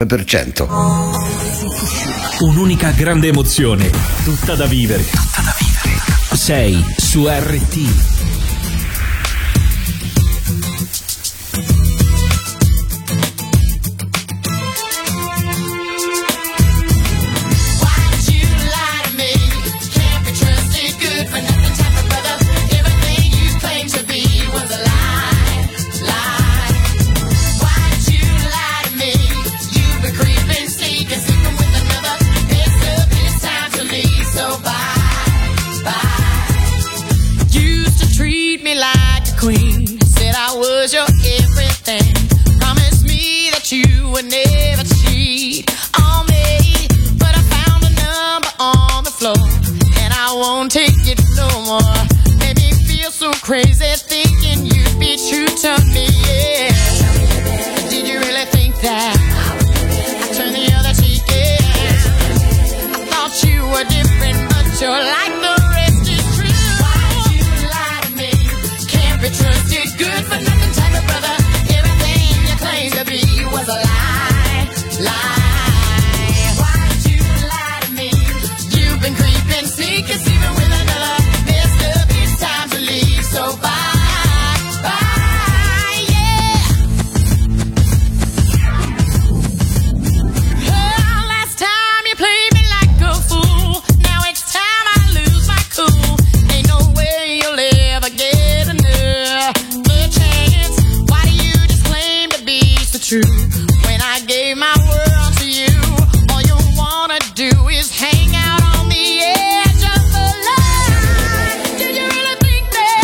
99%. Un'unica grande emozione, tutta da vivere. Sei su RT. Crazy thinking you'd be true to me, yeah. Did you really think that I turned the other cheek, yeah? I thought you were different, but you're like the rest is true. Why'd you lie to me? Can't be trusted, good for nothing type of brother. Everything you claimed to be was a lie, lie. Why'd you lie to me? You've been creeping, sneaking, sleeping with another. Messed up, it's time to leave. So bye, bye, yeah. Last time you played me like a fool. Now it's time I lose my cool. Ain't no way you'll ever get another chance. Why do you just claim to be so true? When I gave my world to you, all you wanna do is hang out on the edge of the line. Did you really think that?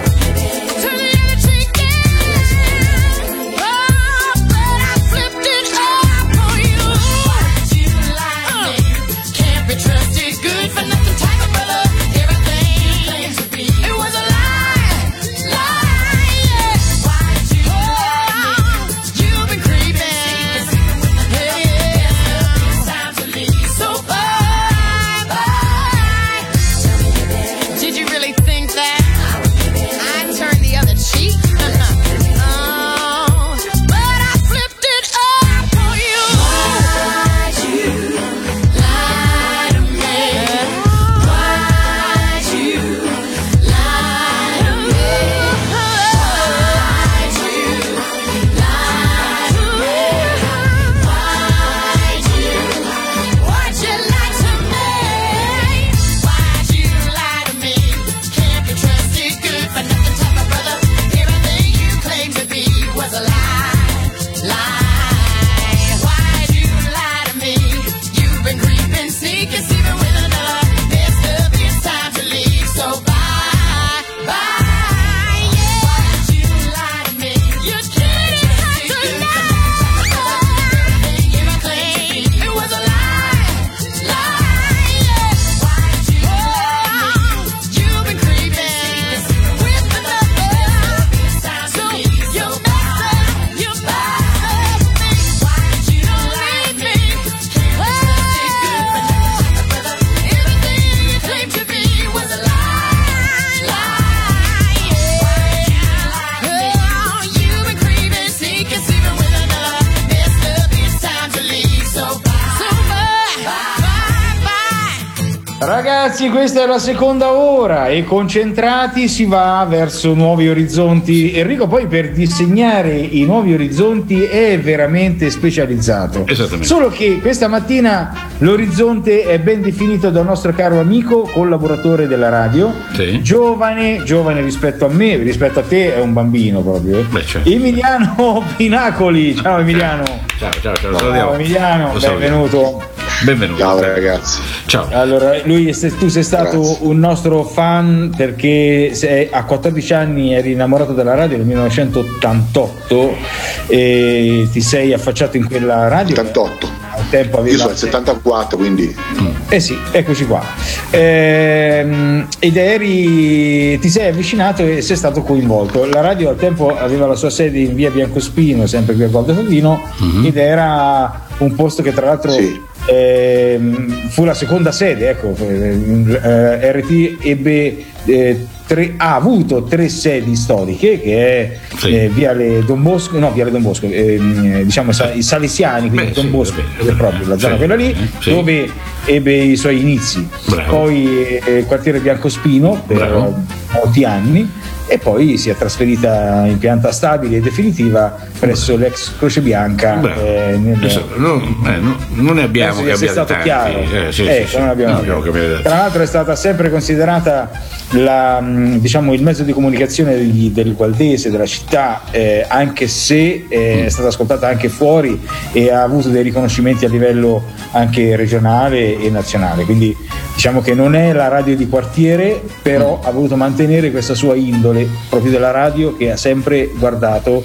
Ragazzi, questa è la seconda ora e concentrati si va verso nuovi orizzonti. Enrico poi per disegnare i nuovi orizzonti è veramente specializzato. Esattamente. Solo che questa mattina l'orizzonte è ben definito dal nostro caro amico, collaboratore della radio, sì. giovane rispetto a me, rispetto a te è un bambino proprio. Beh, certo. Emiliano Pinacoli. Ciao Emiliano. Ciao. Emiliano, benvenuto. Benvenuto. Ciao ragazzi. Ciao. Allora, tu sei stato Grazie. un nostro fan perché a 14 anni eri innamorato della radio nel 1988 e ti sei affacciato in quella radio. 88. Al tempo aveva... Io sono del 74, quindi. Sì, eccoci qua. Ed ti sei avvicinato e sei stato coinvolto. La radio al tempo aveva la sua sede in via Biancospino, sempre qui a Gualdo Savino, ed era un posto che tra l'altro fu la seconda sede, ecco, RT ha avuto 3 sedi storiche, che è Viale Don Bosco, diciamo i Salesiani, quindi Don Bosco è proprio la zona quella lì, dove ebbe i suoi inizi. Bravo. Poi quartiere Biancospino per molti anni, e poi si è trasferita in pianta stabile e definitiva presso l'ex Croce Bianca. Non ne abbiamo capito tanti. Chiaro. Non abbiamo capito. Tra l'altro è stata sempre considerata il mezzo di comunicazione del Gualdese, della città, anche se è stata ascoltata anche fuori e ha avuto dei riconoscimenti a livello anche regionale e nazionale, quindi diciamo che non è la radio di quartiere, però ha voluto mantenere questa sua indole proprio della radio, che ha sempre guardato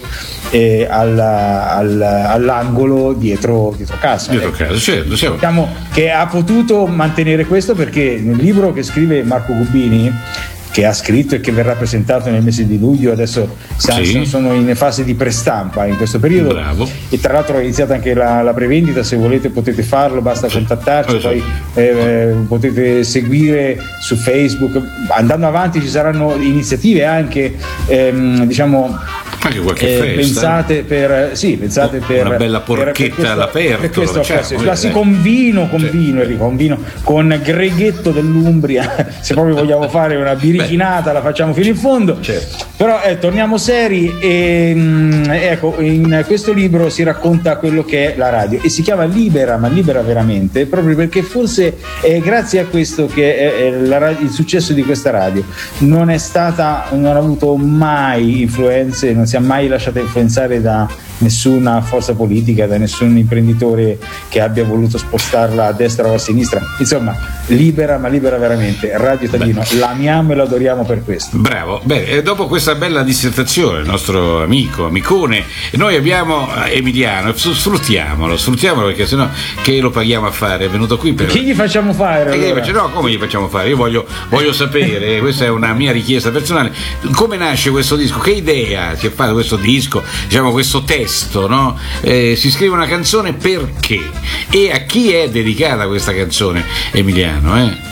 all'angolo dietro casa. Certo. Diciamo che ha potuto mantenere questo perché nel libro che scrive Marco Gubbini, che ha scritto e che verrà presentato nel mese di luglio, adesso sono in fase di prestampa in questo periodo. Bravo. E tra l'altro è iniziata anche la prevendita, se volete potete farlo, basta contattarci, poi potete seguire su Facebook. Andando avanti ci saranno iniziative anche anche qualche festa, pensate per una bella porchetta all'aperto, con vino Enrico, un vino con Greghetto dell'Umbria, se proprio vogliamo fare una birichinata la facciamo fino in fondo. Però torniamo seri, e ecco, in questo libro si racconta quello che è la radio, e si chiama Libera, ma libera veramente, proprio perché forse è grazie a questo che è il successo di questa radio. Non ha avuto mai influenze, non si è mai lasciata influenzare da nessuna forza politica, da nessun imprenditore che abbia voluto spostarla a destra o a sinistra. Insomma, libera, ma libera veramente. Radio Tadino, l'amiamo e lo adoriamo per questo. Bravo. Beh, dopo questa bella dissertazione, il nostro amicone, noi abbiamo Emiliano, sfruttiamolo perché sennò che lo paghiamo a fare? È venuto qui per... Che gli facciamo fare? Allora? No, come gli facciamo fare? Io voglio sapere, questa è una mia richiesta personale, come nasce questo disco, che idea si è fatto questo disco, diciamo questo testo, no? Si scrive una canzone perché? E a chi è dedicata questa canzone, Emiliano?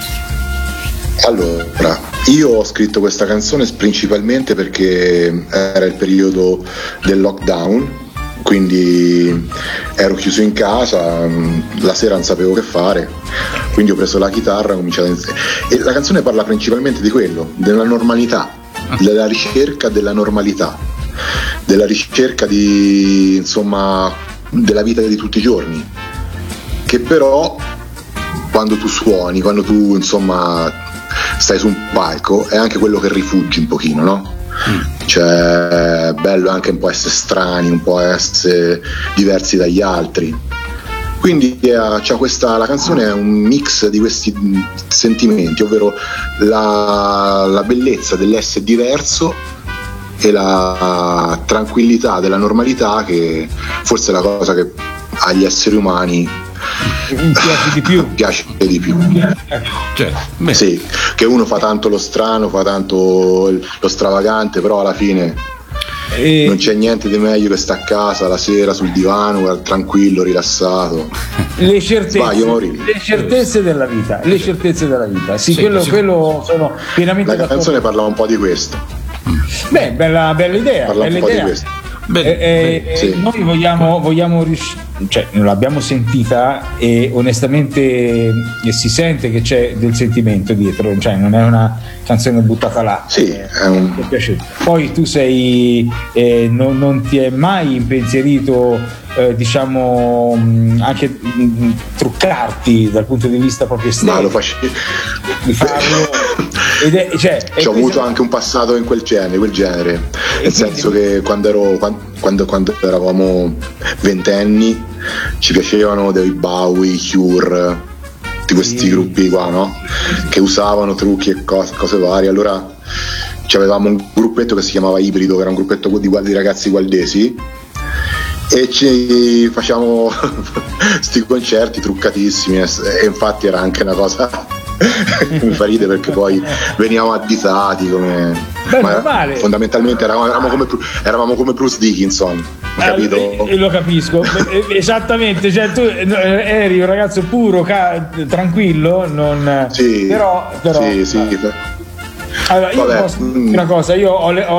Allora, io ho scritto questa canzone principalmente perché era il periodo del lockdown, quindi ero chiuso in casa, la sera non sapevo che fare, quindi ho preso la chitarra, ho cominciato e la canzone parla principalmente di quello, della normalità, della ricerca della normalità, della ricerca di, insomma, della vita di tutti i giorni, che però quando tu suoni, quando tu, insomma, stai su un palco, è anche quello che rifugi un pochino, no? Cioè, è bello anche un po' essere strani, un po' essere diversi dagli altri. Quindi la canzone è un mix di questi sentimenti, ovvero la bellezza dell'essere diverso e la tranquillità della normalità, che forse è la cosa che agli esseri umani piace di più. Sì, che uno fa tanto lo strano, fa tanto lo stravagante, però alla fine non c'è niente di meglio che sta a casa la sera sul divano tranquillo, rilassato. Le certezze della vita, sì, quello sono pienamente la canzone parla un po' di questo. Bella idea, parla un po' di questo. Sì. Noi vogliamo cioè, non l'abbiamo sentita e onestamente si sente che c'è del sentimento dietro, cioè non è una canzone buttata là. Sì, mi è piaciuto. Poi tu non ti è mai impensierito diciamo anche truccarti dal punto di vista proprio esterno? Ma lo facevo di farlo ho avuto anche un passato in quel genere, nel senso che quando eravamo ventenni ci piacevano dei Bowie, Cure, di questi gruppi qua, no? Che usavano trucchi e cose varie. Allora avevamo un gruppetto che si chiamava Ibrido, che era un gruppetto di ragazzi gualdesi, e ci facciamo sti concerti truccatissimi, e infatti era anche una cosa mi fa ridere perché poi veniamo avvisati come... Beh, normale. Fondamentalmente eravamo come Bruce Dickinson, capito? Lo capisco. Esattamente, cioè tu eri un ragazzo puro, tranquillo, non... Sì, però sì. Allora, io posso dire una cosa, io ho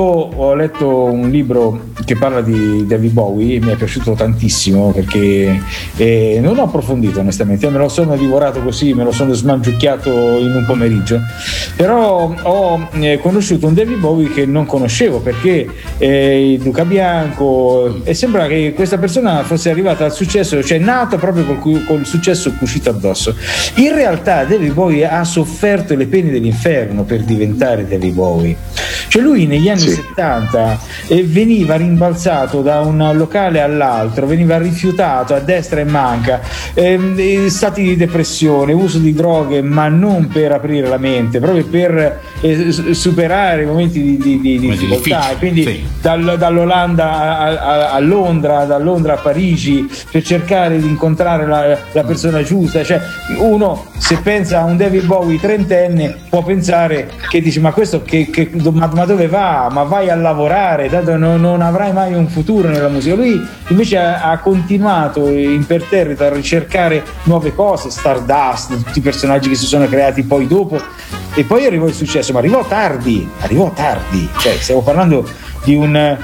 letto un libro che parla di David Bowie e mi è piaciuto tantissimo perché non ho approfondito onestamente, me lo sono divorato così, me lo sono smangiucchiato in un pomeriggio, però ho conosciuto un David Bowie che non conoscevo perché Duca Bianco, e sembra che questa persona fosse arrivata al successo, cioè nato proprio col successo cucito addosso. In realtà David Bowie ha sofferto le pene dell'inferno per diventare David Bowie, cioè lui negli anni 70 veniva rimbalzato da un locale all'altro, veniva rifiutato a destra e manca, stati di depressione, uso di droghe, ma non per aprire la mente, proprio per superare i momenti di difficoltà, quindi dall'Olanda a Londra, da Londra a Parigi, per cercare di incontrare la persona giusta. Cioè uno, se pensa a un David Bowie trentenne, può pensare che dice ma questo ma dove va? Ma vai a lavorare, tanto non avrai mai un futuro nella musica. Lui invece ha continuato imperterrito a ricercare nuove cose, Stardust, tutti i personaggi che si sono creati poi dopo, e poi arrivò il successo, ma arrivò tardi, cioè stiamo parlando di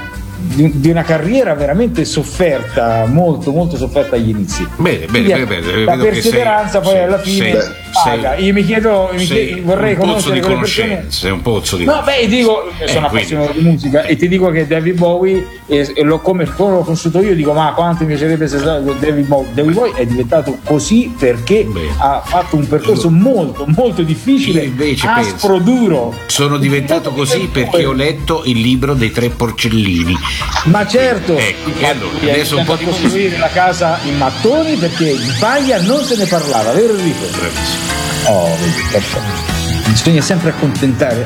una carriera veramente sofferta, molto molto sofferta agli inizi. Bene. La perseveranza poi alla fine paga. Io mi chiedo, vorrei conoscere quelle persone. Sei un pozzo di no, beh, dico, sono appassionato di musica e ti dico che David Bowie, come l'ho conosciuto io, dico ma quanto mi piacerebbe essere stato David Bowie. David Bowie è diventato così perché ha fatto un percorso molto molto difficile, aspro, duro. Sono diventato così perché ho letto il libro dei 3 porcellini. Ma certo, e allora, adesso un po' di costruire la casa in mattoni perché in paglia non se ne parlava, vero Enrico? Bravissimo. Oh, vedi, perfetto. Bisogna sempre accontentare,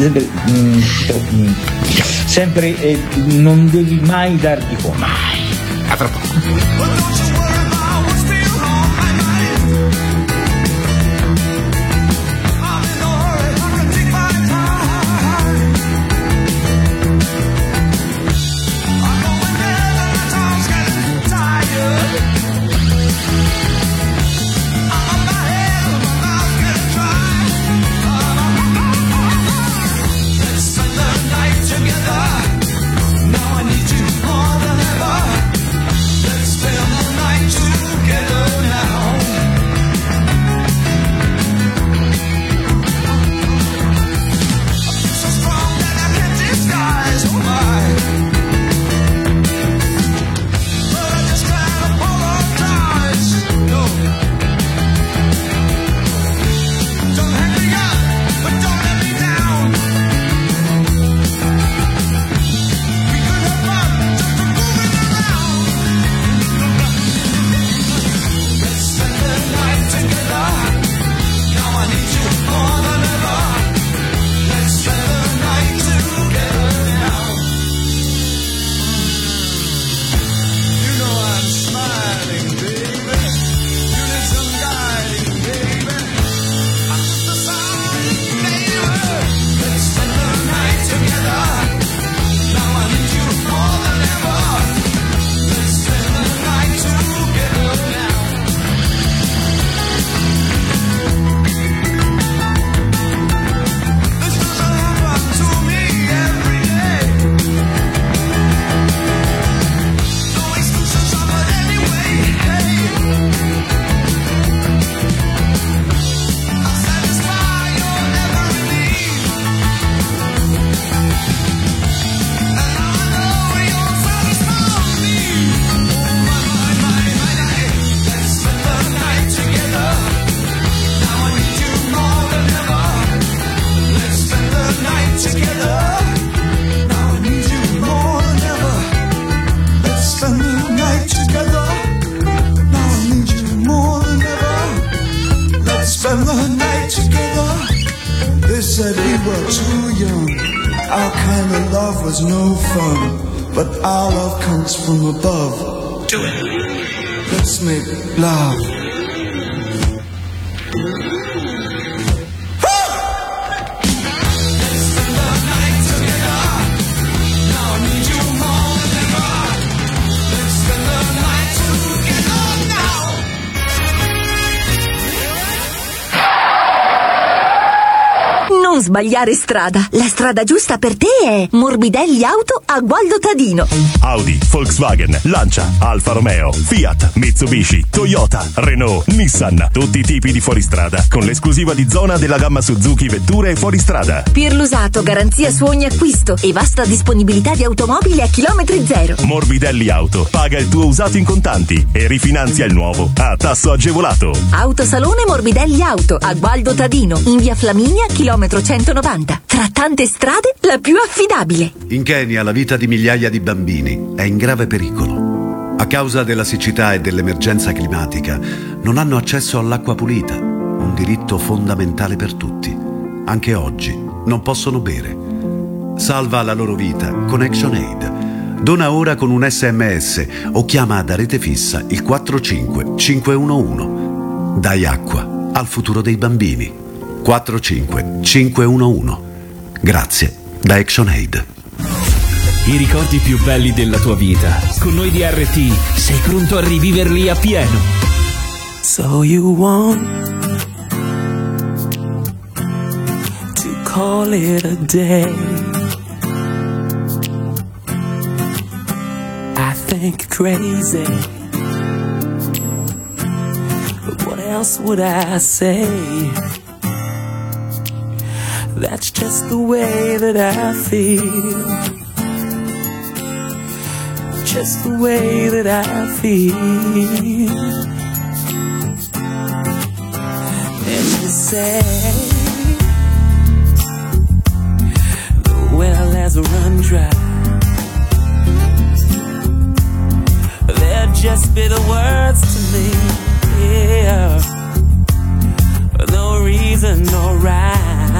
sempre, non devi mai dargli conto. Mai. A tra poco. said we were too young. Our kind of love was no fun, but our love comes from above. Do it. Let's make love. Non sbagliare strada. La strada giusta per te è Morbidelli Auto a Gualdo Tadino. Audi, Volkswagen, Lancia, Alfa Romeo, Fiat, Mitsubishi, Toyota, Renault, Nissan. Tutti i tipi di fuoristrada con l'esclusiva di zona della gamma Suzuki Vetture e fuoristrada. Per l'usato, garanzia su ogni acquisto e vasta disponibilità di automobili a chilometri zero. Morbidelli Auto. Paga il tuo usato in contanti e rifinanzia il nuovo a tasso agevolato. Autosalone Morbidelli Auto a Gualdo Tadino, in via Flaminia, chilometro 190. Tra tante strade, la più affidabile. In Kenya la vita di migliaia di bambini è in grave pericolo. A causa della siccità e dell'emergenza climatica non hanno accesso all'acqua pulita, un diritto fondamentale per tutti. Anche oggi non possono bere. Salva la loro vita con ActionAid. Dona ora con un SMS o chiama da rete fissa il 45511. Dai acqua al futuro dei bambini. 45511. Grazie da ActionAid. I ricordi più belli della tua vita. Con noi di RT sei pronto a riviverli appieno. So you want to call it a day. I think crazy, but what else would I say? That's just the way that I feel. Just the way that I feel. And you say the well has run dry. They're just bitter words to me. Yeah. No reason, no rhyme.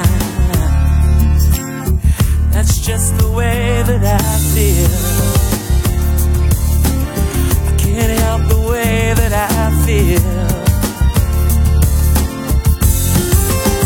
That's just the way that I feel. I can't help the way that I feel.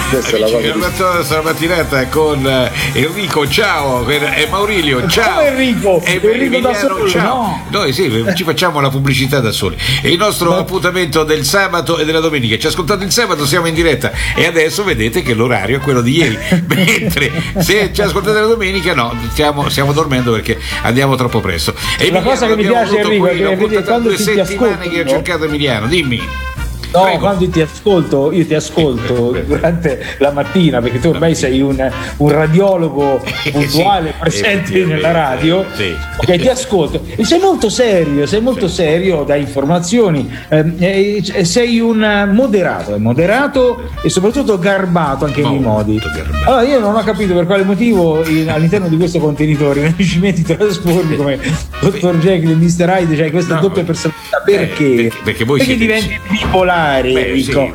Questa è la cosa. Questa mattinata con Enrico, ciao, e Maurilio, ciao. Ciao Enrico, e Enrico da Emiliano, solo, ciao. no. Noi sì, ci facciamo la pubblicità da soli. È il nostro appuntamento del sabato e della domenica. Ci ascoltate il sabato, siamo in diretta e adesso vedete che l'orario è quello di ieri. Mentre se ci ascoltate la domenica, no, stiamo dormendo perché andiamo troppo presto. E la cosa che mi piace, Enrico, è che quando 2 ti settimane ascolto, che ho cercato Emiliano, dimmi. No, Prego. quando io ti ascolto durante la mattina, perché tu ormai sei un radiologo puntuale presente nella radio, sì. Ok, ti ascolto e sei molto serio, dai informazioni, sei un moderato e soprattutto garbato anche nei modi. Allora io non ho capito per quale motivo all'interno di questo contenitore ci metti trasformi come Dr. Jekyll e Mr. Hyde, cioè questa doppia personalità, perché? Perché voi Perché siete diventi bipolare. Enrico.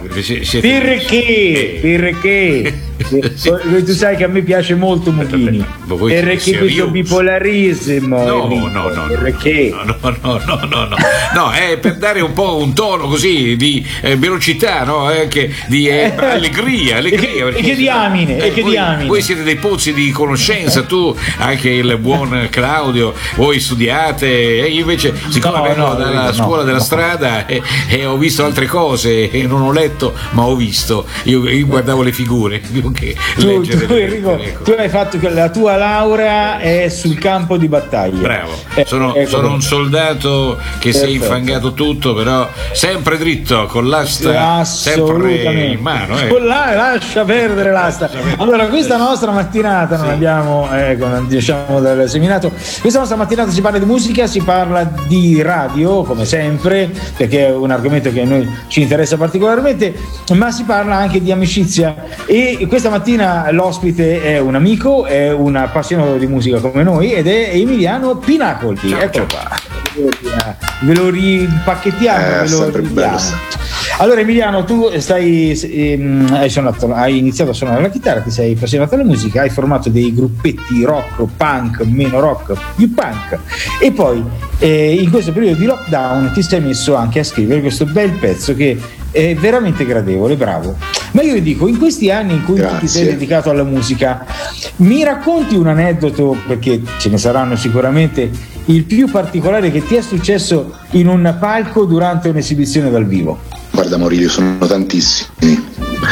Perché? Tu sai che a me piace molto Mughini. Perché questo bipolarismo? No. No, è per dare un po' un tono così di velocità, no? Anche di allegria. E che diamine, Voi siete dei pozzi di conoscenza, tu, anche il buon Claudio, voi studiate, e io invece, siccome vengo dalla scuola della strada e ho visto altre cose e non ho letto, ma ho visto, io guardavo le figure. Tu Enrico, tu hai fatto che la tua laurea è sul campo di battaglia. Bravo, sono un soldato che si è infangato tutto, però sempre dritto, con l'asta sempre in mano. Lascia perdere l'asta. Allora, questa nostra mattinata non abbiamo, diciamo dal seminato, questa nostra mattinata si parla di musica, si parla di radio, come sempre, perché è un argomento che a noi ci interessa particolarmente, ma si parla anche di amicizia, e questa mattina l'ospite è un amico, è un appassionato di musica come noi, ed è Emiliano Pinacoli. Eccolo qua, ve lo rimpacchettiamo, ve lo ridiamo. Allora Emiliano, tu hai iniziato a suonare la chitarra, ti sei appassionato alla musica, hai formato dei gruppetti rock, punk, meno rock, più punk, e poi in questo periodo di lockdown ti sei messo anche a scrivere questo bel pezzo che è veramente gradevole, bravo. Ma io dico, in questi anni in cui tu ti sei dedicato alla musica, mi racconti un aneddoto, perché ce ne saranno sicuramente, il più particolare che ti è successo in un palco durante un'esibizione dal vivo? Guarda Maurizio, sono tantissimi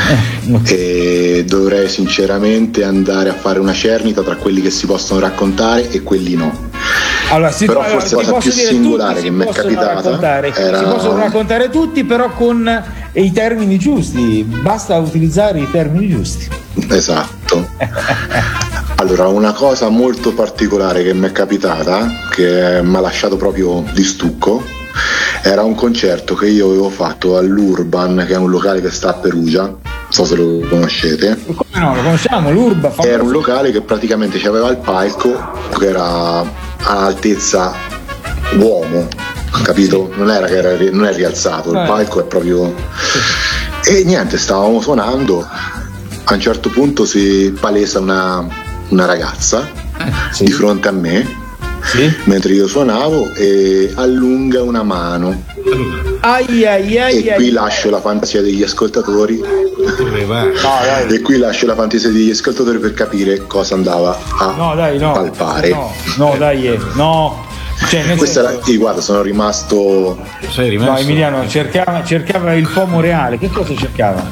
e dovrei sinceramente andare a fare una cernita tra quelli che si possono raccontare e quelli no. Allora, però forse la cosa più singolare che mi è capitata era... Si possono raccontare tutti, però con i termini giusti, basta utilizzare i termini giusti. Esatto. Allora, una cosa molto particolare che mi è capitata, che mi ha lasciato proprio di stucco, era un concerto che io avevo fatto all'Urban, che è un locale che sta a Perugia, non so se lo conoscete. Come no, lo conosciamo, l'Urban. Era un locale che praticamente aveva il palco che era all'altezza uomo, capito? Non è rialzato, il palco è proprio... E niente, stavamo suonando, a un certo punto si palesa una ragazza di fronte a me, mentre io suonavo, e allunga una mano. E qui lascio la fantasia degli ascoltatori. E qui lascio la fantasia degli ascoltatori per capire cosa andava a palpare. Questa guarda, sono rimasto. No, Emiliano cercava il pomo reale. Che cosa cercava?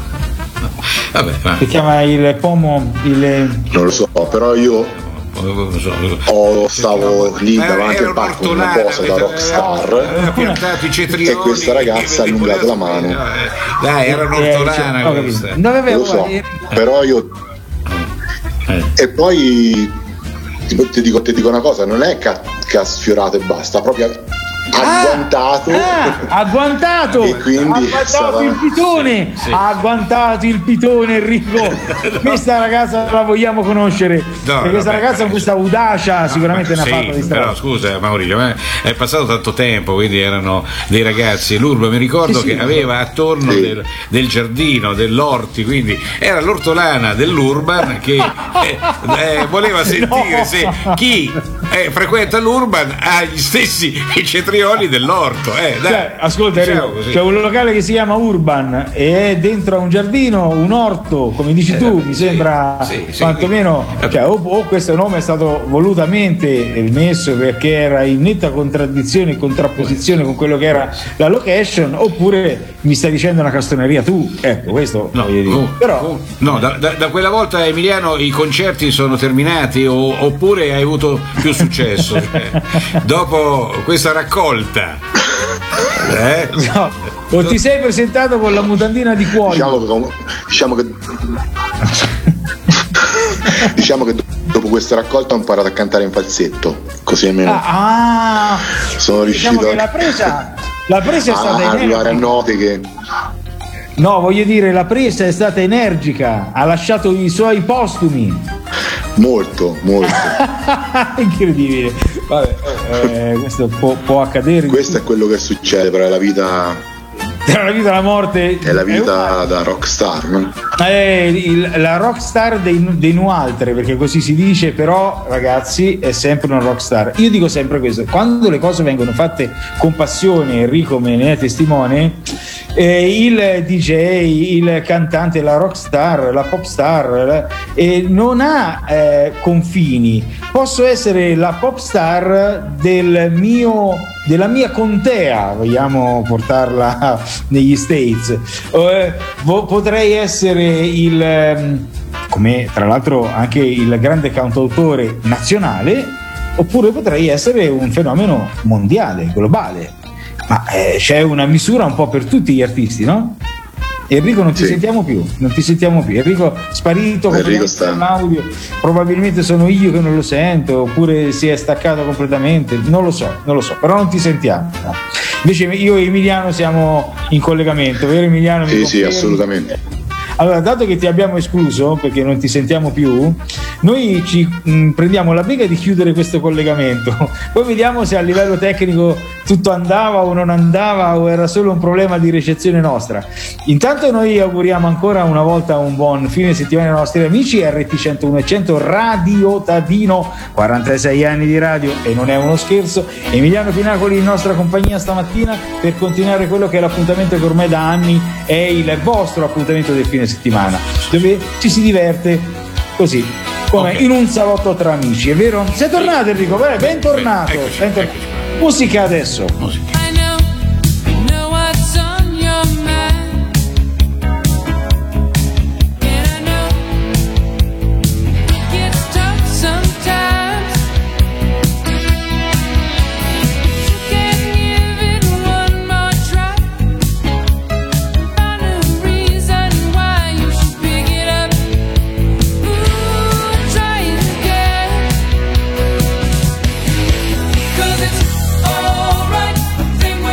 Si chiama il pomo. Non lo so, però io stavo lì davanti al palco con una posa da rockstar e questa ragazza ha allungato la mano. Dai, era un'ortolana questa. Lo so, però io e poi ti dico una cosa, non è che ha sfiorato e basta, proprio agguantato e quindi ha agguantato il pitone Enrico. Questa ragazza la vogliamo conoscere, perché questa ragazza con questa audacia sicuramente ne ha fatto di strada. Però scusa Maurizio, è passato tanto tempo, quindi erano dei ragazzi. L'Urban, mi ricordo che aveva attorno del giardino, dell'orti, quindi era l'ortolana dell'Urban che voleva sentire se chi frequenta l'Urban ha gli stessi centri cetrioli dell'orto. Dai, cioè, ascolta, diciamo così. c'è un locale che si chiama Urban e è dentro a un giardino, un orto, come dici tu, mi sembra quantomeno, cioè, o questo nome è stato volutamente messo perché era in netta contraddizione e contrapposizione con quello che era la location, oppure mi stai dicendo una castoneria tu, ecco, questo voglio dire. Però no, da quella volta, Emiliano, i concerti sono terminati oppure hai avuto più successo? Dopo questa raccolta no, o ti sei presentato con la mutandina di cuoio? Diciamo che dopo questa raccolta ho imparato a cantare in falsetto, così almeno sono riuscito che la presa è stata arrivare a note che no, voglio dire, la presa è stata energica, ha lasciato i suoi postumi molto incredibile. Vabbè, questo può accadere. Questo è quello che succede, però è la vita. Tra la vita e la morte è la vita da rockstar, no? La rockstar dei nualtre, perché così si dice, però ragazzi è sempre una rockstar. Io dico sempre questo: quando le cose vengono fatte con passione, Enrico me ne è testimone, il DJ, il cantante, la rockstar, la popstar non ha confini. Posso essere la popstar della mia contea, vogliamo portarla negli States, potrei essere come tra l'altro anche il grande cantautore nazionale, oppure potrei essere un fenomeno mondiale, globale, ma c'è una misura un po' per tutti gli artisti, no? Enrico, non ti sentiamo più. Enrico sparito, Enrico sta in audio, probabilmente sono io che non lo sento, oppure si è staccato completamente, non lo so, però non ti sentiamo. Invece io e Emiliano siamo in collegamento, vero Emiliano? Sì, assolutamente. Allora, dato che ti abbiamo escluso perché non ti sentiamo più, noi ci prendiamo la briga di chiudere questo collegamento, poi vediamo se a livello tecnico tutto andava o non andava o era solo un problema di ricezione nostra. Intanto noi auguriamo ancora una volta un buon fine settimana ai nostri amici. RT 101 Radio Tadino, 46 anni di radio e non è uno scherzo. Emiliano Pinacoli in nostra compagnia stamattina per continuare quello che è l'appuntamento che ormai da anni è il vostro appuntamento del fine settimana, dove ci si diverte così come in un salotto tra amici, è vero? Sei tornato Enrico, bentornato. Musica adesso. Think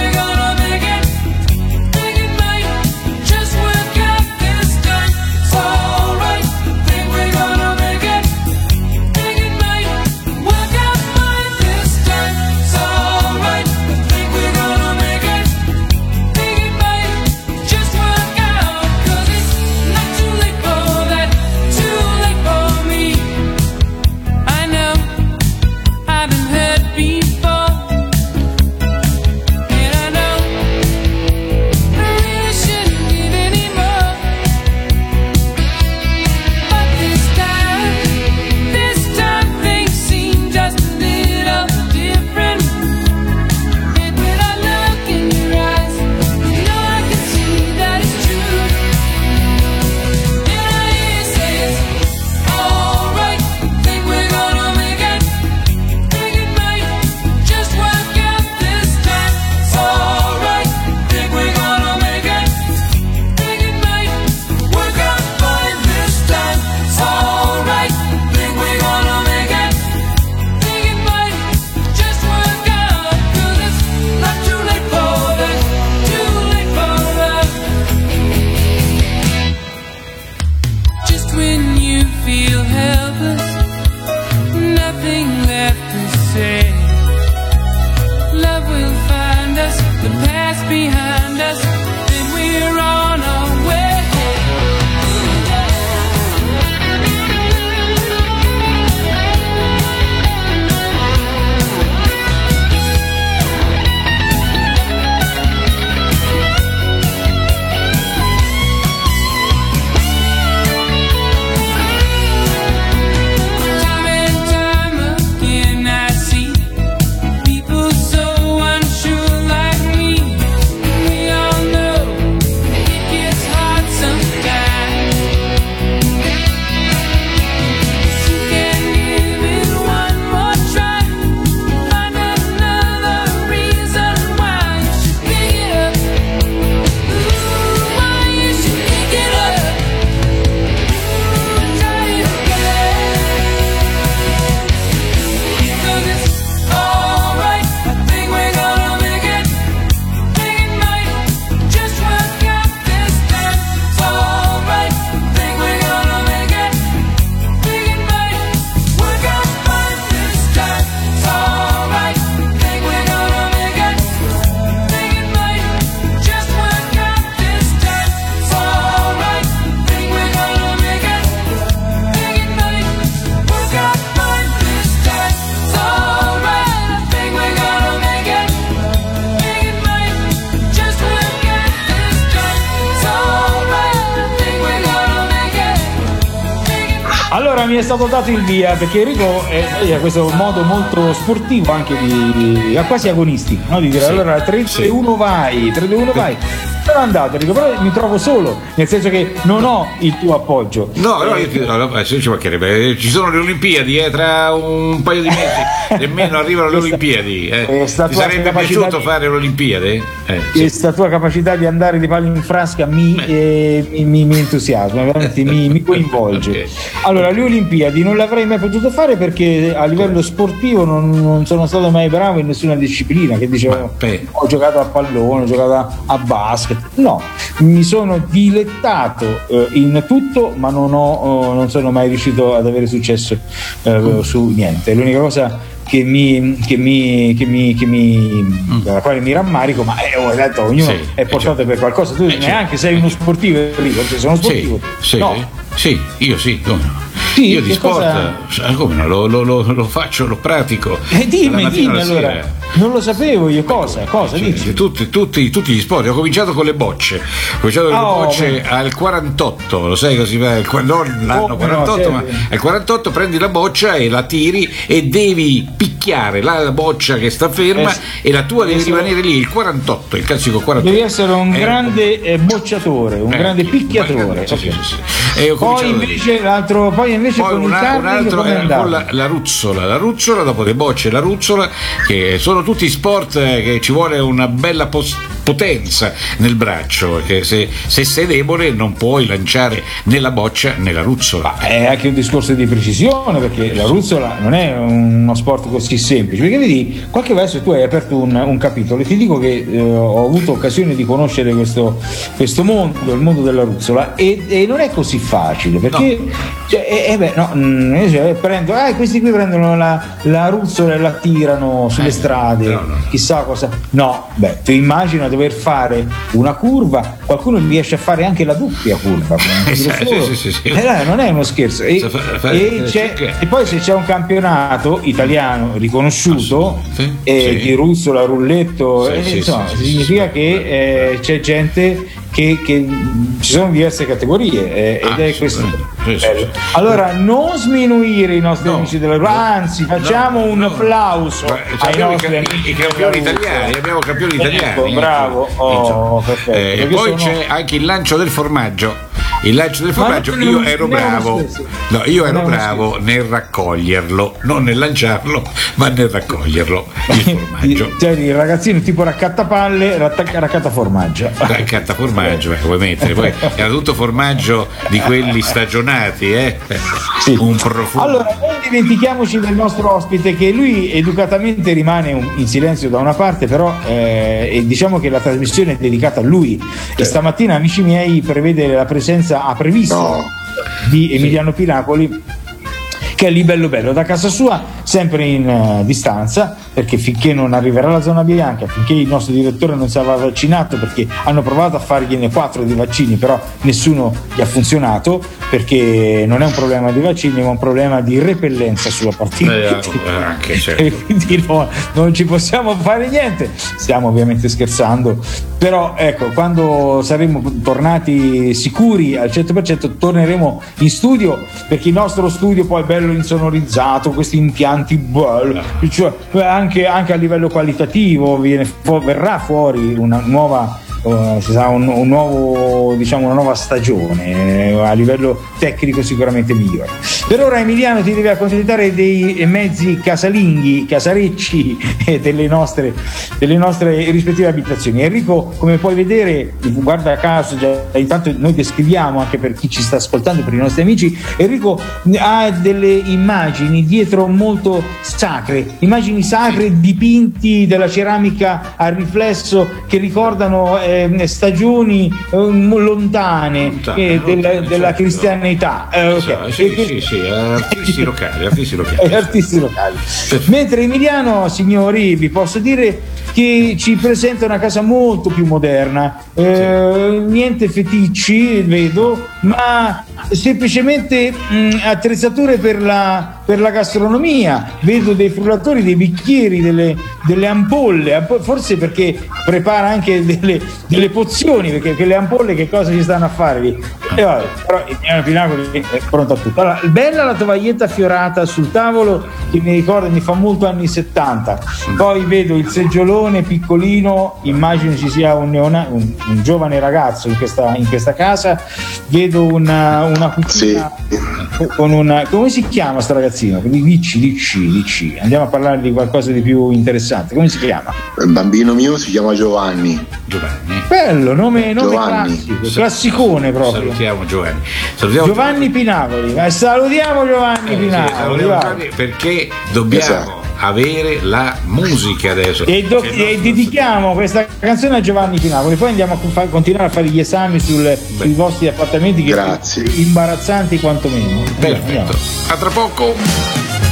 allora mi è stato dato il via, perché Enrico ha questo modo molto sportivo anche di quasi agonistico, no? Di dire allora 3-2-1 vai, 3-2-1 vai. Sono andato, Enrico, però mi trovo solo, nel senso che non ho il tuo appoggio. Ci mancherebbe. Ci sono le Olimpiadi, tra un paio di mesi nemmeno arrivano le Olimpiadi. Ti sarebbe piaciuto fare le Olimpiadi? Questa tua capacità di andare di palla in frasca mi entusiasma, veramente mi coinvolge. Okay. Allora, le Olimpiadi non l'avrei mai potuto fare perché a livello sportivo non sono stato mai bravo in nessuna disciplina, che dicevo ho giocato a pallone, ho giocato a basket. No, mi sono dilettato in tutto, ma non sono mai riuscito ad avere successo su niente. L'unica cosa della quale mi rammarico, ma ho detto ognuno è portato per qualcosa. Tu neanche sei uno sportivo, Enrico, sono sportivo. Io sì, come no? Sì, io di sport come no, lo faccio, lo pratico. Dimmi allora. Non lo sapevo io, cosa dici? Tutti gli sport. Ho cominciato con le bocce. Al 48, lo sai così va? Non l'anno 48, ma al 48 prendi la boccia e la tiri e devi picchiare la boccia che sta ferma e la tua deve rimanere lì, il 48, il classico 48. Devi essere un grande bocciatore, un grande picchiatore. Poi invece con il curling con la ruzzola, dopo le bocce e la ruzzola, che sono tutti sport che ci vuole una bella potenza nel braccio, perché se sei debole non puoi lanciare né la boccia né la ruzzola. È anche un discorso di precisione, perché la ruzzola non è uno sport così semplice, perché vedi, qualche volta tu hai aperto un capitolo e ti dico che ho avuto occasione di conoscere questo mondo, il mondo della ruzzola, e non è così facile, perché questi qui prendono la ruzzola e la tirano sulle strade, chissà cosa. Tu immagina dover fare una curva, qualcuno riesce a fare anche la doppia curva, non è uno scherzo, e poi se c'è un campionato italiano riconosciuto di ruzzola, rulletto, significa che c'è gente che ci sono diverse categorie ed è questo bello. Allora non sminuire i nostri amici della anzi facciamo un applauso ai nostri amici, i campioni italiani. Abbiamo campioni italiani, bravo, perfetto. E poi c'è anche il lancio del formaggio. Io ero bravo nel raccoglierlo, non nel lanciarlo, ma nel raccoglierlo, il formaggio. Cioè il ragazzino tipo raccattapalle, raccattaformaggio, vuoi mettere, poi era tutto formaggio di quelli stagionati, un profumo. Allora non dimentichiamoci del nostro ospite, che lui educatamente rimane in silenzio da una parte, però diciamo che la trasmissione è dedicata a lui, e stamattina, amici miei, ha previsto di Emiliano Pinacoli, che è lì bello da casa sua, sempre in distanza, perché finché non arriverà la zona bianca, finché il nostro direttore non sarà vaccinato, perché hanno provato a fargliene 4 di vaccini, però nessuno gli ha funzionato, perché non è un problema di vaccini, ma un problema di repellenza sulla partita. Anche, certo. E quindi non ci possiamo fare niente, stiamo ovviamente scherzando, però ecco, quando saremo tornati sicuri al 100% torneremo in studio, perché il nostro studio poi è bello insonorizzato, questi impianti belli, cioè anche a livello qualitativo verrà fuori una nuova una nuova stagione a livello tecnico sicuramente migliore. Per ora Emiliano ti deve accontentare dei mezzi casalinghi, casarecci delle nostre rispettive abitazioni. Enrico, come puoi vedere, guarda caso, intanto noi descriviamo anche per chi ci sta ascoltando, per i nostri amici, Enrico ha delle immagini dietro molto sacre, immagini sacre, dipinti della ceramica a riflesso che ricordano stagioni lontane della cristianità. Artisti locali. Mentre Emiliano, signori, vi posso dire che ci presenta una casa molto più moderna, niente feticci vedo, ma semplicemente attrezzature per la gastronomia. Vedo dei frullatori, dei bicchieri, delle ampolle, forse perché prepara anche delle pozioni, perché le ampolle che cosa ci stanno a fare lì? E vabbè, però Emiliano Pinacoli è pronto a tutto. Allora, bella la tovaglietta fiorata sul tavolo che mi ricorda, mi fa molto anni 70. Poi vedo il seggiolone piccolino, immagino ci sia un giovane ragazzo in questa casa. Vedo una cucina con una, come si chiama sto ragazzino? Dici. Andiamo a parlare di qualcosa di più interessante. Come si chiama? Il bambino mio si chiama Giovanni. Bello, nome classico, classicone proprio. Salutiamo Giovanni. Giovanni Pinacoli. Salutiamo Giovanni Pinacoli. Perché dobbiamo avere la musica adesso. E dedichiamo questa canzone a Giovanni Pinacoli. Poi andiamo a continuare a fare gli esami sui vostri appartamenti, che sono imbarazzanti quantomeno. Perfetto. A tra poco.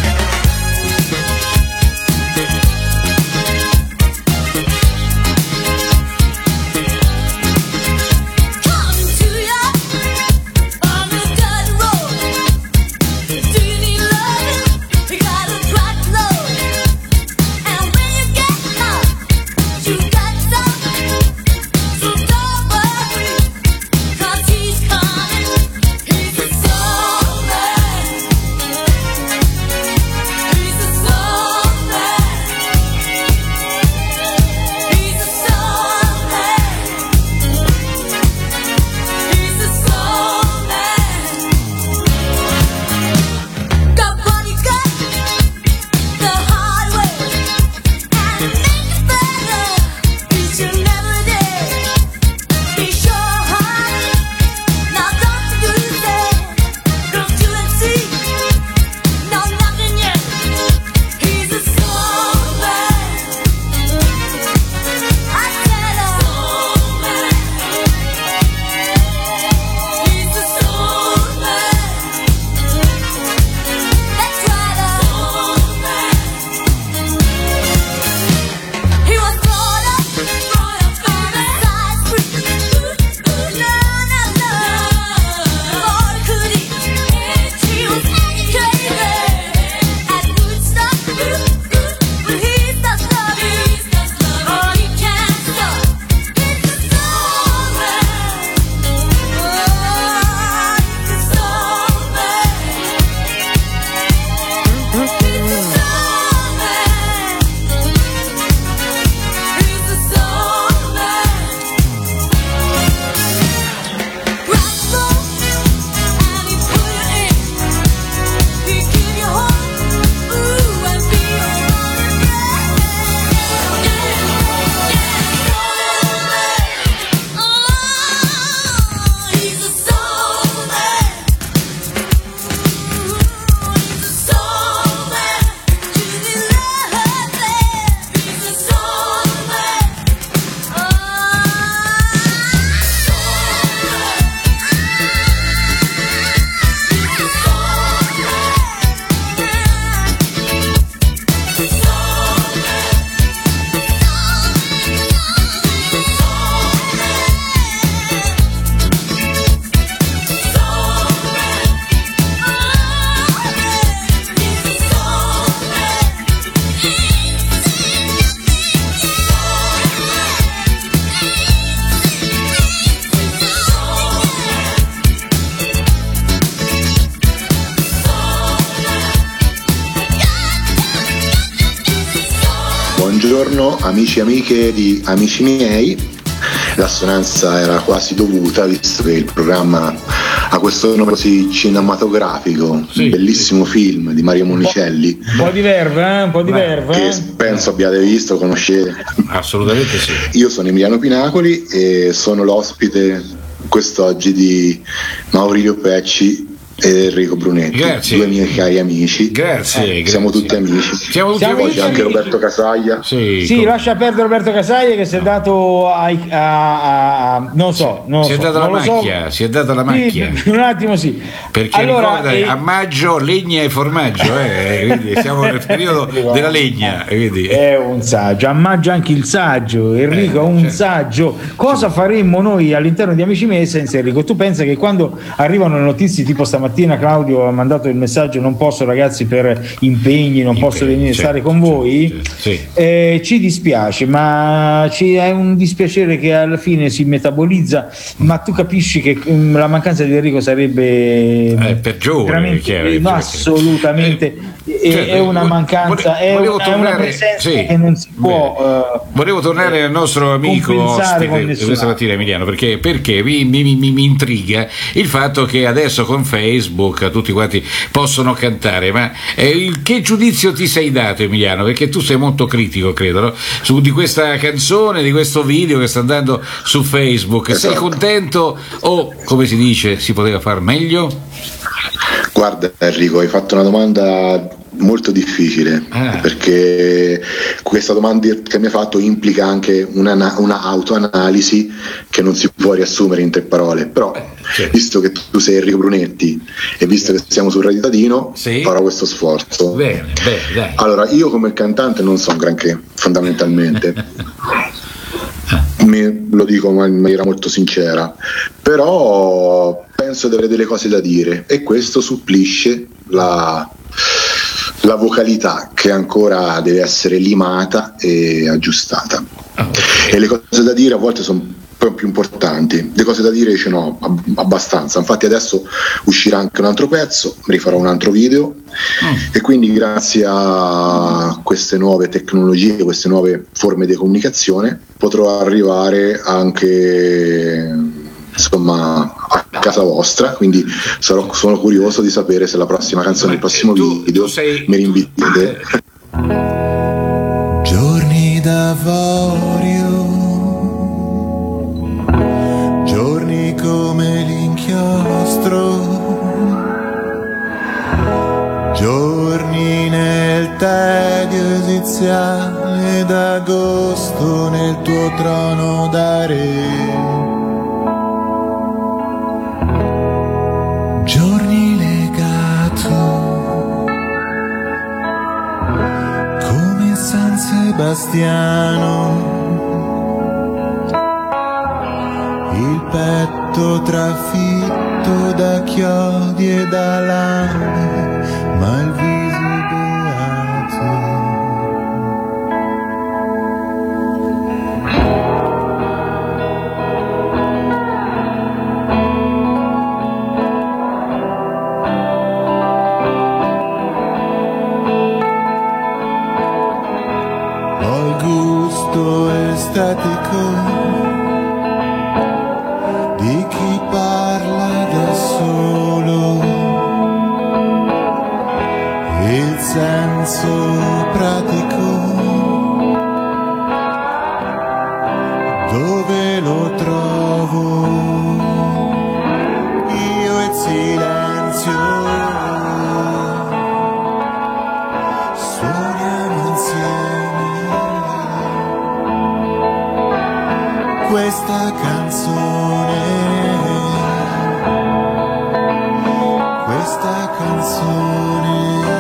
Buongiorno amici e amiche di Amici miei, l'assonanza era quasi dovuta visto che il programma ha questo nome così cinematografico, un bellissimo film di Mario Monicelli. Un po' di verve, un po' di verve. Che penso abbiate visto, conoscete. Assolutamente sì. Io sono Emiliano Pinacoli e sono l'ospite quest'oggi di Maurizio Pecci ed Enrico Brunetti, due miei cari amici. Grazie. Siamo tutti amici. Siamo tutti amici. C'è anche amici. Roberto Casaglia. Sì, lascia perdere Roberto Casaglia che si è dato non so, si è data la macchia, si è data la macchia. Sì, un attimo sì. Perché allora, a maggio legna e formaggio, quindi siamo nel periodo della legna, quindi. È un saggio, a maggio anche il saggio, Enrico, un saggio. Cosa faremmo noi all'interno di Amici miei senza Enrico? Tu pensa che quando arrivano le notizie tipo stamattina stamattina Claudio ha mandato il messaggio: non posso ragazzi per impegni, non posso venire a stare con voi. Ci dispiace, ma è un dispiacere che alla fine si metabolizza, ma tu capisci che la mancanza di Enrico sarebbe peggiore, veramente, no, assolutamente. È una mancanza, è una presenza che non si può. Volevo tornare al nostro amico ospite questa mattina, Emiliano, perché mi intriga il fatto che adesso con Facebook tutti quanti possono cantare, ma che giudizio ti sei dato, Emiliano? Perché tu sei molto critico, credo, no? Di questa canzone, di questo video che sta andando su Facebook. Sei contento o, come si dice, si poteva far meglio? Guarda Enrico, hai fatto una domanda molto difficile, perché questa domanda che mi hai fatto implica anche una autoanalisi che non si può riassumere in 3 parole, però visto che tu sei Enrico Brunetti e visto che siamo su Radio Tadino, farò questo sforzo. Bene, dai. Allora, io come cantante non so un granché, fondamentalmente. Lo dico in maniera molto sincera, però penso di avere delle cose da dire e questo supplisce la vocalità che ancora deve essere limata e aggiustata. E le cose da dire a volte sono più importanti. Le cose da dire ce n'ho abbastanza, infatti adesso uscirà anche un altro pezzo, rifarò un altro video e quindi grazie a queste nuove tecnologie, queste nuove forme di comunicazione potrò arrivare anche insomma a casa vostra, quindi sono curioso di sapere se la prossima canzone, il prossimo video mi rinvitate. Giorni d'avorio, giorni come l'inchiostro, giorni nel tedio esiziale d'agosto nel tuo trono da re. Giorni legato come San Sebastiano, il petto trafitto da chiodi e da lame, ma il viso beato. Ho il gusto estetico di chi parla da solo, il senso pratico dove lo trovo, io e silenzio suoniamo insieme questa canzone, questa canzone.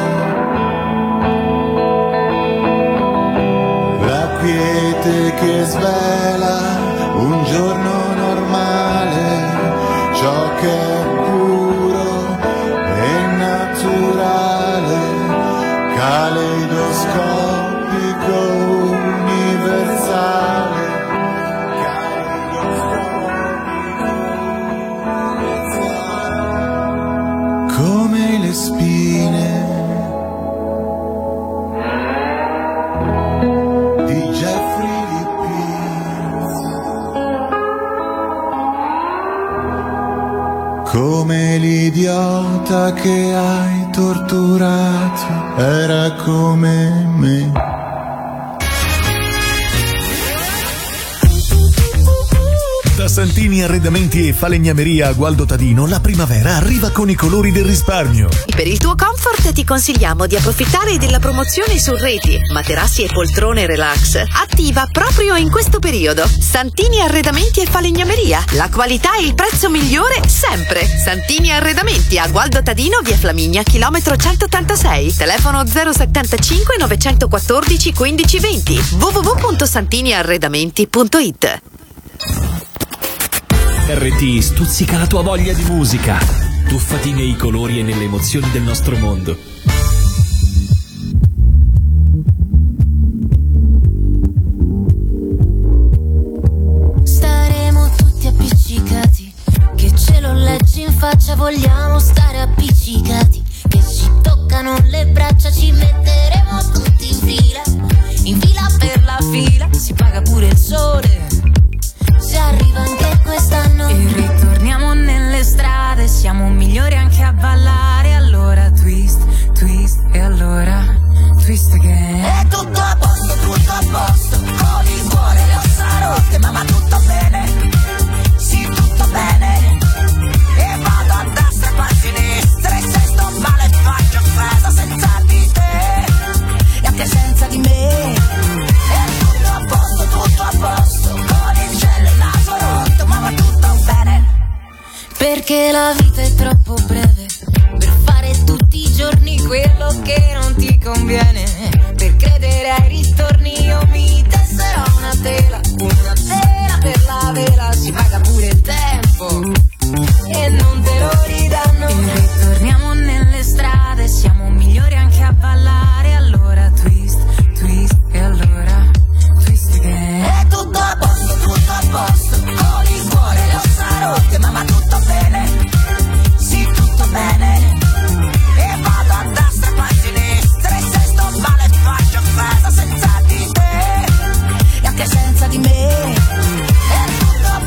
La quiete che svela un giorno normale, ciò che è puro e naturale, caleidoscopico universale. Come le spine di Jeffrey Lee Pierce, come l'idiota che hai torturato, era come me. Da Santini Arredamenti e Falegnameria a Gualdo Tadino la primavera arriva con i colori del risparmio. Per il tuo comfort ti consigliamo di approfittare della promozione su reti, materassi e poltrone relax, attiva proprio in questo periodo. Santini Arredamenti e Falegnameria, la qualità e il prezzo migliore sempre. Santini Arredamenti a Gualdo Tadino, via Flaminia, chilometro 186, telefono 075 914 1520, www.santiniarredamenti.it. RT stuzzica la tua voglia di musica. Tuffati nei colori e nelle emozioni del nostro mondo. Staremo tutti appiccicati, che ce lo leggi in faccia, vogliamo stare appiccicati, che ci toccano le braccia, ci metteremo tutti in fila per la fila, si paga pure il sole, se arriva anche quest'anno. E ritorniamo nelle strade, siamo migliori anche a ballare, allora twist, twist, e allora twist again. È tutto a posto, con il cuore le ossa rotte, ma va tutto bene, sì tutto bene. E vado a destra e poi a sinistra, e se sto male faccio cosa senza di te, e anche senza di me. È tutto a posto, con il cielo e il naso rotto, ma va tutto bene. Perché la vita è troppo breve per fare tutti i giorni quello che non ti conviene. Per credere ai ritorni io mi tesserò una tela per la vela, si paga pure il tempo e non te lo ridanno. E ritorniamo nelle strade, siamo migliori anche a ballare, allora twist, twist, e allora twist again. È tutto a posto, con il cuore le ossa rotte, ma va tutto bene, sì tutto bene. E vado a destra e poi a sinistra, e se sto male faccio cosa senza di te, e anche senza di me. È tutto a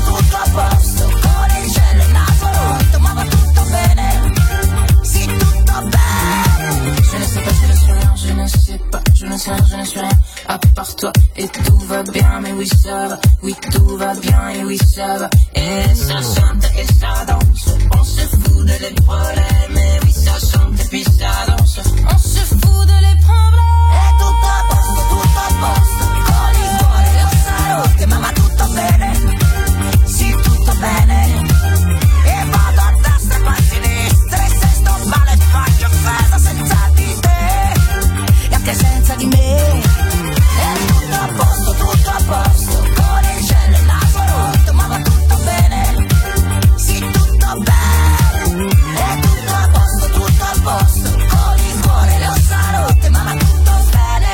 posto, con il cielo e il naso rotto, ma va tutto bene, sì tutto bene. Je ne sais pas, je ne sais rien, je ne sais pas, je ne sais rien, je ne sais rien, à part toi, et tout va bien, mais oui ça va, oui tout va bien, et oui ça va, et ça chante et ça danse, on se fout de les problèmes, et oui ça chante et puis ça danse, on se fout de les problèmes. È tutto a posto, con il cuore le ossa rotte, ma va tutto bene, sì tutto bene. E vado a destra e poi a sinistra, e se sto male faccio cosa senza di te, e anche senza di me. È tutto a posto, con il cielo e il naso rotto, ma va tutto bene, sì tutto bene. È tutto a posto, con il cuore le ossa rotte, ma va tutto bene.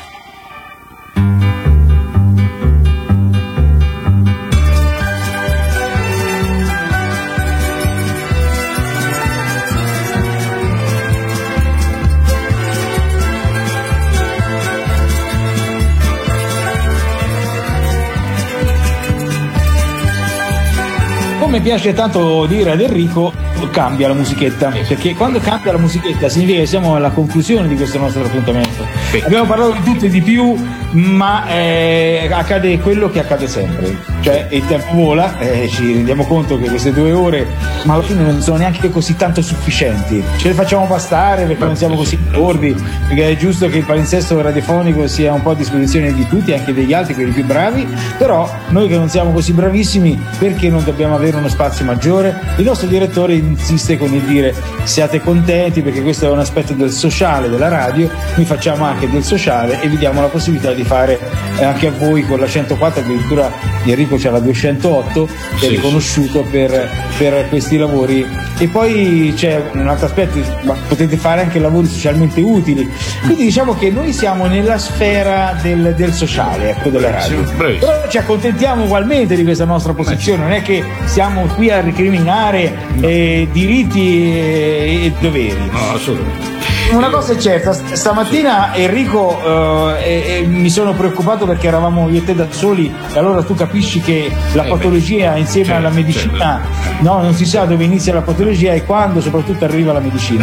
Come piace tanto dire ad Enrico, cambia la musichetta, perché quando cambia la musichetta significa che siamo alla conclusione di questo nostro appuntamento. Abbiamo parlato di tutto e di più, ma accade quello che accade sempre, cioè il tempo vola, ci rendiamo conto che queste 2 ore, ma alla fine non sono neanche così tanto sufficienti, ce le facciamo bastare perché non siamo così bordi, perché è giusto che il palinsesto radiofonico sia un po' a disposizione di tutti, anche degli altri, quelli più bravi, però noi che non siamo così bravissimi, perché non dobbiamo avere uno spazio maggiore? Il nostro direttore insiste con il dire: siate contenti perché questo è un aspetto del sociale della radio, noi facciamo anche del sociale e vi diamo la possibilità di fare anche a voi con la 104, addirittura Enrico c'ha la 208 che è riconosciuto per questi lavori. E poi c'è un altro aspetto, ma potete fare anche lavori socialmente utili, quindi diciamo che noi siamo nella sfera del sociale, ecco, della radio, però ci accontentiamo ugualmente di questa nostra posizione, non è che siamo qui a recriminare diritti e doveri. No, assolutamente. Una cosa è certa, stamattina Enrico mi sono preoccupato perché eravamo io e te da soli, e allora tu capisci che la patologia insieme alla medicina, no, non si sa dove inizia la patologia e quando soprattutto arriva la medicina.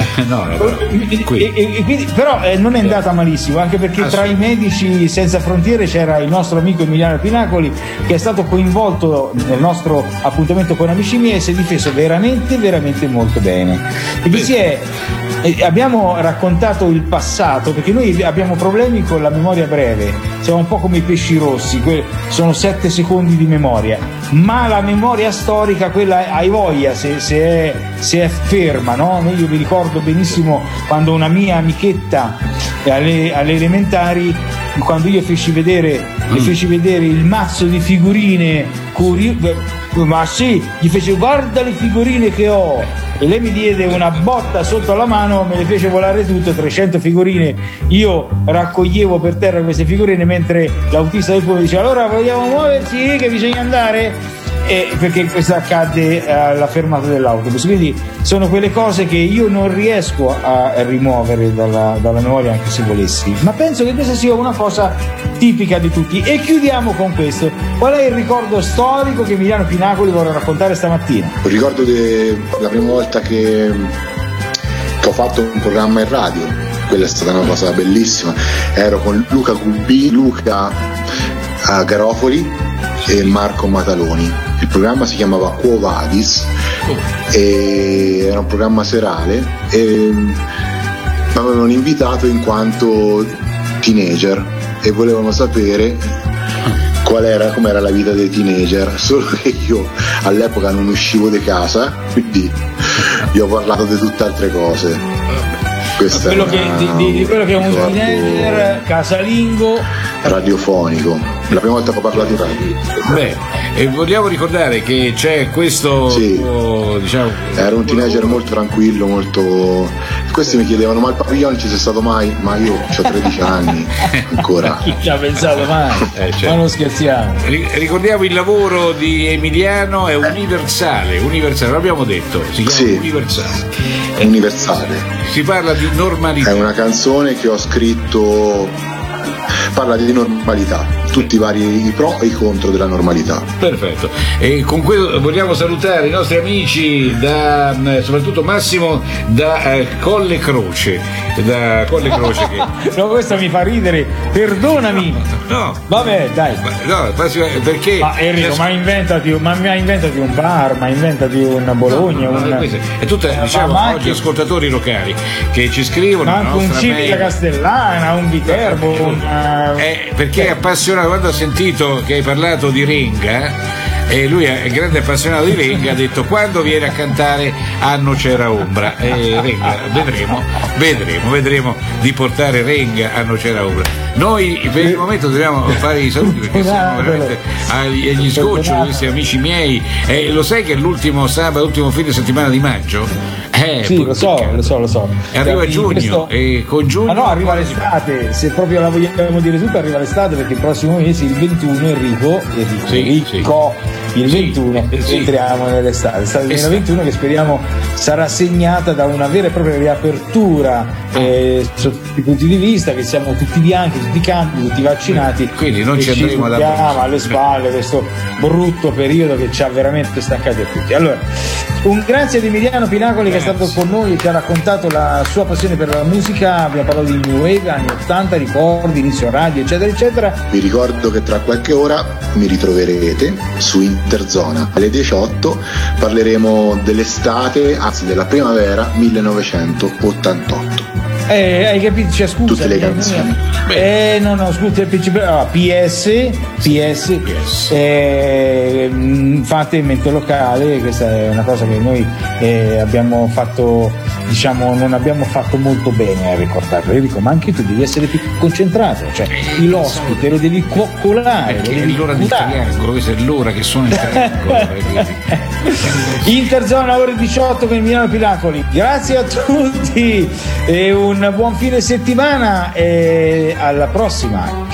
Quindi, però non è andata malissimo, anche perché tra i medici senza frontiere c'era il nostro amico Emiliano Pinacoli, che è stato coinvolto nel nostro appuntamento con Amici miei e si è difeso veramente molto bene, perché abbiamo raccontato il passato, perché noi abbiamo problemi con la memoria breve, siamo un po' come i pesci rossi, sono 7 secondi di memoria, ma la memoria storica, quella hai voglia se è ferma, no? Io mi ricordo benissimo quando una mia amichetta alle elementari, quando io feci vedere il mazzo di figurine, ma sì, gli fece: guarda le figurine che ho, e lei mi diede una botta sotto la mano, me le fece volare tutte, 300 figurine. Io raccoglievo per terra queste figurine mentre l'autista del pullman diceva allora vogliamo muoverci che bisogna andare, perché questo accadde alla fermata dell'autobus. Quindi sono quelle cose che io non riesco a rimuovere dalla memoria anche se volessi, ma penso che questa sia una cosa tipica di tutti. E chiudiamo con questo: qual è il ricordo storico che Emiliano Pinacoli vuole raccontare stamattina? Un ricordo della prima volta che ho fatto un programma in radio, quella è stata una cosa bellissima. Ero con Luca Gubbi, Luca Garofoli e Marco Mataloni. Il programma si chiamava Quo Vadis e era un programma serale e mi avevano invitato in quanto teenager e volevano sapere com'era la vita dei teenager, solo che io all'epoca non uscivo di casa, quindi io ho parlato di tutte altre cose. Questa quello di quello che è un teenager casalingo radiofonico, la prima volta che ho parlato in radio. Beh, e vogliamo ricordare che c'è questo diciamo, era un teenager molto tranquillo, molto. Questi mi chiedevano ma il Pavilion ci sei stato mai? Ma io ho 13 anni ancora. Chi ci ha pensato mai? Certo. Ma non scherziamo. Ricordiamo il lavoro di Emiliano, è universale, l'abbiamo detto, si chiama Universale. Si parla di normalità. È una canzone che ho scritto, parla di normalità, tutti i vari i pro e i contro della normalità. Perfetto. E con questo vogliamo salutare i nostri amici soprattutto Massimo da Colle Croce. Da Colle Croce che... No, questo mi fa ridere, perdonami. No. Vabbè, dai. No, perché. Ma Enrico, ma inventati un bar, ma inventati una Bologna. È tutta, diciamo, oggi ascoltatori locali che ci scrivono. Ma anche un Civica Castellana, un Viterbo, perché è appassionato. Quando ha sentito che hai parlato di Renga, e lui è grande appassionato di Renga, ha detto quando viene a cantare Anno c'era ombra, e Renga, vedremo di portare Renga Anno c'era ombra. Noi per il momento dobbiamo fare i saluti perché siamo veramente agli sgocci questi amici miei. Lo sai che è l'ultimo sabato, l'ultimo fine settimana di maggio? Sì, lo so. E arriva giugno e con giugno. Ma no, arriva l'estate, se proprio la vogliamo dire tutta, arriva l'estate perché il prossimo mese, il 21, Enrico, il 21 entriamo nell'estate, l'estate 2021 che speriamo sarà segnata da una vera e propria riapertura sotto tutti i punti di vista, che siamo tutti bianchi, tutti campi, tutti vaccinati, quindi non ci andremo ad abbracciare alle spalle questo brutto periodo che ci ha veramente stancati a tutti. Allora, un grazie ad Emiliano Pinacoli che è stato con noi e ci ha raccontato la sua passione per la musica. Abbiamo parlato di New Wave, anni 80, ricordi, inizio radio, eccetera eccetera. Vi ricordo che tra qualche ora mi ritroverete su Interzona alle 18, parleremo dell'estate, anzi della primavera 1988. Hai capito? Cioè, scusa, tutte le canzoni. No, scusa, il principio. PS. Fate mente locale, questa è una cosa che noi abbiamo fatto, diciamo, non abbiamo fatto molto bene a ricordarlo. Io dico, ma anche tu devi essere più concentrato, cioè l'ospite lo devi coccolare. Perché è l'ora del triangolo, questa è l'ora che suona il triangolo. Interzona ore 18 con Emiliano Pinacoli. Grazie a tutti e un buon fine settimana e alla prossima.